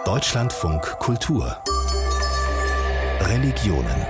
Deutschlandfunk Kultur Religionen.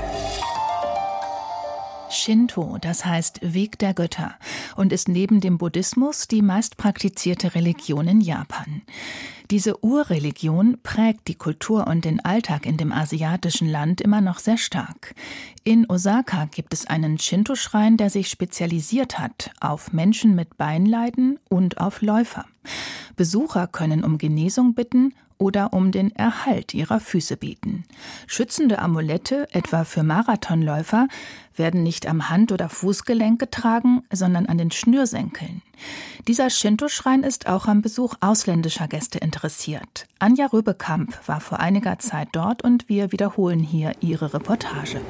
Shinto, das heißt Weg der Götter und ist neben dem Buddhismus die meist praktizierte Religion in Japan. Diese Urreligion prägt die Kultur und den Alltag in dem asiatischen Land immer noch sehr stark. In Osaka gibt es einen Shinto-Schrein, der sich spezialisiert hat auf Menschen mit Beinleiden und auf Läufer. Besucher können um Genesung bitten oder um den Erhalt ihrer Füße beten. Schützende Amulette, etwa für Marathonläufer, werden nicht am Hand- oder Fußgelenk getragen, sondern an den Schnürsenkeln. Dieser Shinto-Schrein ist auch am Besuch ausländischer Gäste interessiert. Anja Röbekamp war vor einiger Zeit dort und wir wiederholen hier ihre Reportage.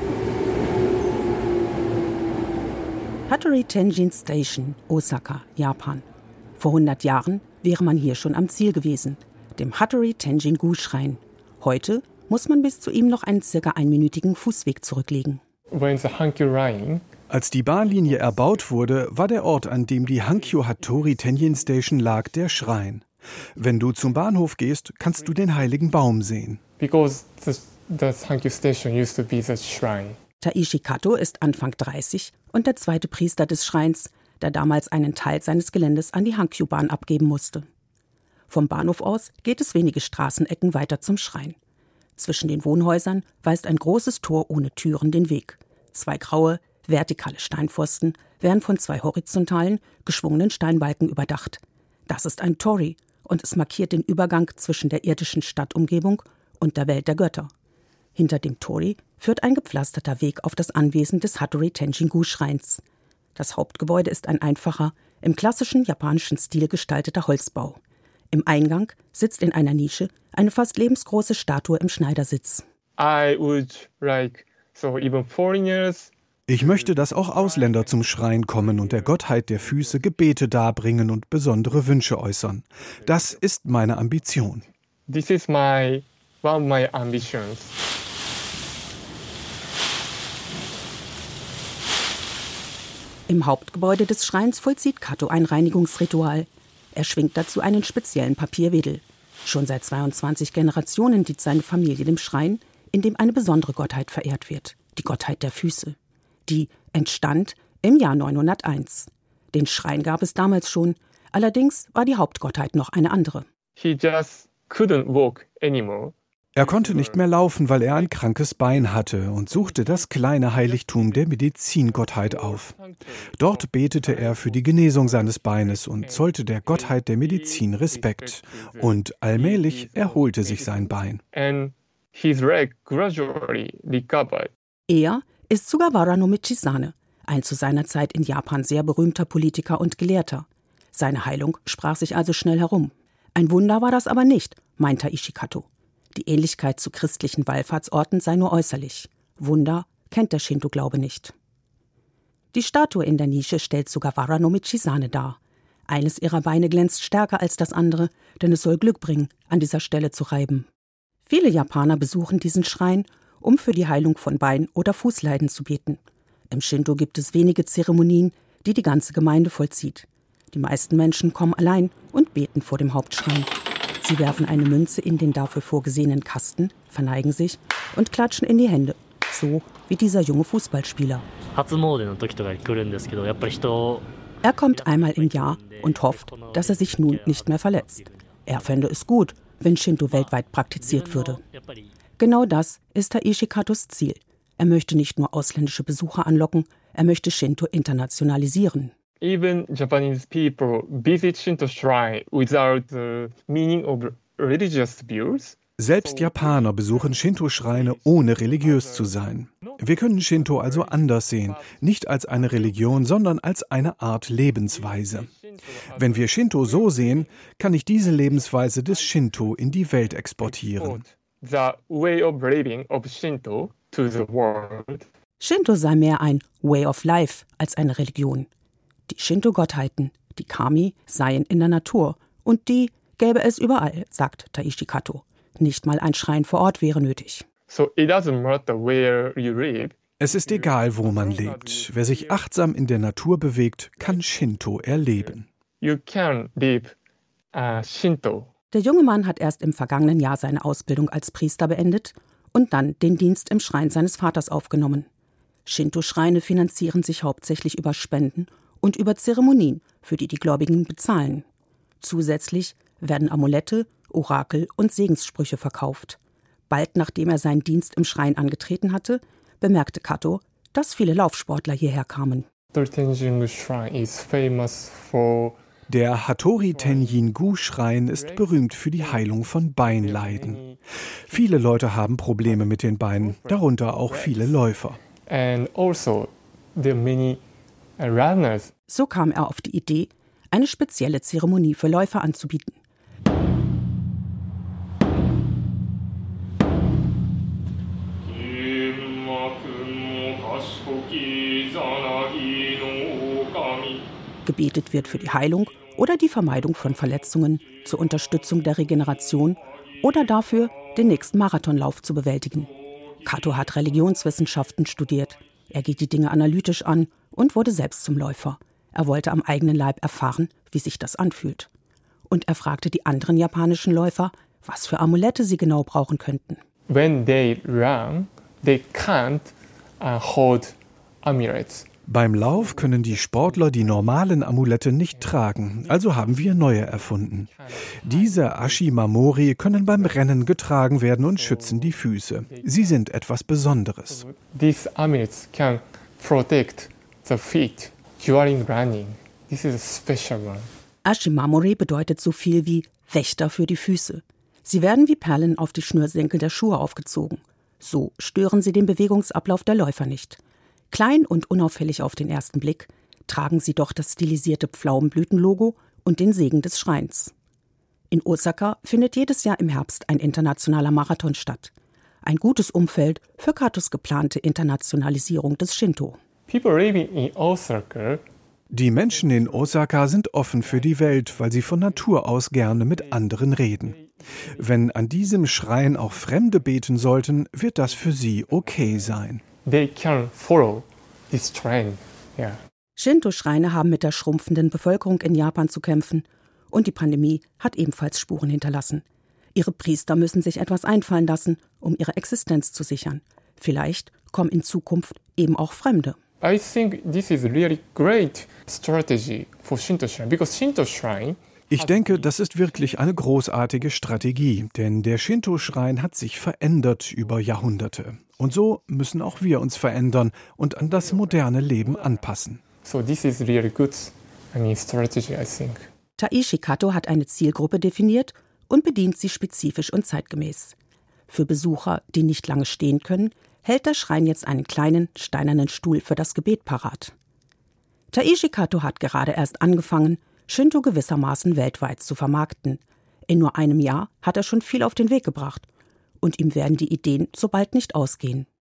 Hattori Tenjin Station, Osaka, Japan. Vor 100 Jahren wäre man hier schon am Ziel gewesen, dem Hattori Tenjin-gu-Schrein. Heute muss man bis zu ihm noch einen ca. einminütigen Fußweg zurücklegen. Als die Bahnlinie erbaut wurde, war der Ort, an dem die Hankyu Hattori Tenjin Station lag, der Schrein. Wenn du zum Bahnhof gehst, kannst du den heiligen Baum sehen. Taishi Kato ist Anfang 30 und der zweite Priester des Schreins, der damals einen Teil seines Geländes an die Hankyu-Bahn abgeben musste. Vom Bahnhof aus geht es wenige Straßenecken weiter zum Schrein. Zwischen den Wohnhäusern weist ein großes Tor ohne Türen den Weg. 2 graue, vertikale Steinpfosten werden von 2 horizontalen, geschwungenen Steinbalken überdacht. Das ist ein Torii und es markiert den Übergang zwischen der irdischen Stadtumgebung und der Welt der Götter. Hinter dem Torii führt ein gepflasterter Weg auf das Anwesen des Hattori Tenjin-gu-Schreins. Das Hauptgebäude ist ein einfacher, im klassischen japanischen Stil gestalteter Holzbau. Im Eingang sitzt in einer Nische eine fast lebensgroße Statue im Schneidersitz. Ich möchte, dass auch Ausländer zum Schrein kommen und der Gottheit der Füße Gebete darbringen und besondere Wünsche äußern. Das ist meine Ambition. This is one of my ambitions. Im Hauptgebäude des Schreins vollzieht Kato ein Reinigungsritual. Er schwingt dazu einen speziellen Papierwedel. Schon seit 22 Generationen dient seine Familie dem Schrein, in dem eine besondere Gottheit verehrt wird, die Gottheit der Füße. Die entstand im Jahr 901. Den Schrein gab es damals schon, allerdings war die Hauptgottheit noch eine andere. He just couldn't walk anymore. Er konnte nicht mehr laufen, weil er ein krankes Bein hatte und suchte das kleine Heiligtum der Medizingottheit auf. Dort betete er für die Genesung seines Beines und zollte der Gottheit der Medizin Respekt. Und allmählich erholte sich sein Bein. Er ist Sugawara no Michisane, ein zu seiner Zeit in Japan sehr berühmter Politiker und Gelehrter. Seine Heilung sprach sich also schnell herum. Ein Wunder war das aber nicht, meint Taishi Kato. Die Ähnlichkeit zu christlichen Wallfahrtsorten sei nur äußerlich. Wunder kennt der Shinto-Glaube nicht. Die Statue in der Nische stellt Sugawara no Michisane dar. Eines ihrer Beine glänzt stärker als das andere, denn es soll Glück bringen, an dieser Stelle zu reiben. Viele Japaner besuchen diesen Schrein, um für die Heilung von Bein- oder Fußleiden zu beten. Im Shinto gibt es wenige Zeremonien, die die ganze Gemeinde vollzieht. Die meisten Menschen kommen allein und beten vor dem Hauptschrein. Sie werfen eine Münze in den dafür vorgesehenen Kasten, verneigen sich und klatschen in die Hände, so wie dieser junge Fußballspieler. Er kommt einmal im Jahr und hofft, dass er sich nun nicht mehr verletzt. Er fände es gut, wenn Shinto weltweit praktiziert würde. Genau das ist Taishi Katos Ziel. Er möchte nicht nur ausländische Besucher anlocken, er möchte Shinto internationalisieren. Even Japanese people visit Shinto shrine without the meaning of religious views. Selbst Japaner besuchen Shinto-Schreine, ohne religiös zu sein. Wir können Shinto also anders sehen, nicht als eine Religion, sondern als eine Art Lebensweise. Wenn wir Shinto so sehen, kann ich diese Lebensweise des Shinto in die Welt exportieren. The way of living of Shinto to the world. Shinto sei mehr ein Way of Life als eine Religion. Die Shinto-Gottheiten, die Kami, seien in der Natur und die gäbe es überall, sagt Taishi Kato. Nicht mal ein Schrein vor Ort wäre nötig. So it doesn't matter where you live. Es ist egal, wo man lebt. Wer sich achtsam in der Natur bewegt, kann Shinto erleben. You can live Shinto. Der junge Mann hat erst im vergangenen Jahr seine Ausbildung als Priester beendet und dann den Dienst im Schrein seines Vaters aufgenommen. Shinto-Schreine finanzieren sich hauptsächlich über Spenden und über Zeremonien, für die die Gläubigen bezahlen. Zusätzlich werden Amulette, Orakel und Segenssprüche verkauft. Bald nachdem er seinen Dienst im Schrein angetreten hatte, bemerkte Kato, dass viele Laufsportler hierher kamen. Der Hattori-Tenjin-gu-Schrein ist berühmt für die Heilung von Beinleiden. Viele Leute haben Probleme mit den Beinen, darunter auch viele Läufer. So kam er auf die Idee, eine spezielle Zeremonie für Läufer anzubieten. Gebetet wird für die Heilung oder die Vermeidung von Verletzungen, zur Unterstützung der Regeneration oder dafür, den nächsten Marathonlauf zu bewältigen. Kato hat Religionswissenschaften studiert. Er geht die Dinge analytisch an und wurde selbst zum Läufer. Er wollte am eigenen Leib erfahren, wie sich das anfühlt. Und er fragte die anderen japanischen Läufer, was für Amulette sie genau brauchen könnten. When they run, they can't hold amulets. Beim Lauf können die Sportler die normalen Amulette nicht tragen, also haben wir neue erfunden. Diese Ashimamori können beim Rennen getragen werden und schützen die Füße. Sie sind etwas Besonderes. These amulets can protect the feet during running. This is a special one. Ashimamori bedeutet so viel wie Wächter für die Füße. Sie werden wie Perlen auf die Schnürsenkel der Schuhe aufgezogen. So stören sie den Bewegungsablauf der Läufer nicht. Klein und unauffällig auf den ersten Blick tragen sie doch das stilisierte Pflaumenblütenlogo und den Segen des Schreins. In Osaka findet jedes Jahr im Herbst ein internationaler Marathon statt. Ein gutes Umfeld für Katos geplante Internationalisierung des Shinto. People living in Osaka. Die Menschen in Osaka sind offen für die Welt, weil sie von Natur aus gerne mit anderen reden. Wenn an diesem Schrein auch Fremde beten sollten, wird das für sie okay sein. They can follow this trend. Yeah. Shinto-Schreine haben mit der schrumpfenden Bevölkerung in Japan zu kämpfen. Und die Pandemie hat ebenfalls Spuren hinterlassen. Ihre Priester müssen sich etwas einfallen lassen, um ihre Existenz zu sichern. Vielleicht kommen in Zukunft eben auch Fremde. I think this is a really great strategy for Shinto Shrine, because Shinto Shrine. Ich denke, das ist wirklich eine großartige Strategie, denn der Shinto-Schrein hat sich verändert über Jahrhunderte. Und so müssen auch wir uns verändern und an das moderne Leben anpassen. So this is really good, strategy, I think. Taishi Kato hat eine Zielgruppe definiert und bedient sie spezifisch und zeitgemäß. Für Besucher, die nicht lange stehen können, hält der Schrein jetzt einen kleinen, steinernen Stuhl für das Gebet parat. Taishi Kato hat gerade erst angefangen, Shinto gewissermaßen weltweit zu vermarkten. In nur einem Jahr hat er schon viel auf den Weg gebracht. Und ihm werden die Ideen so bald nicht ausgehen.